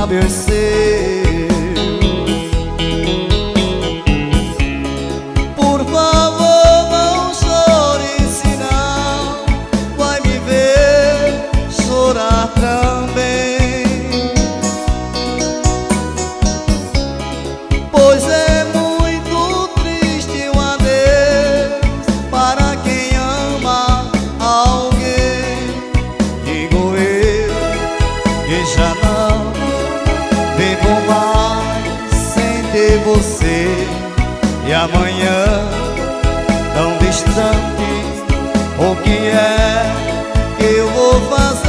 adoeceu. Por favor, não chore, senão vai me ver chorar também. Pois é muito triste um adeus para quem ama alguém. Digo eu que já não vivo mais sem ter você. E amanhã, tão distante, o que é que eu vou fazer?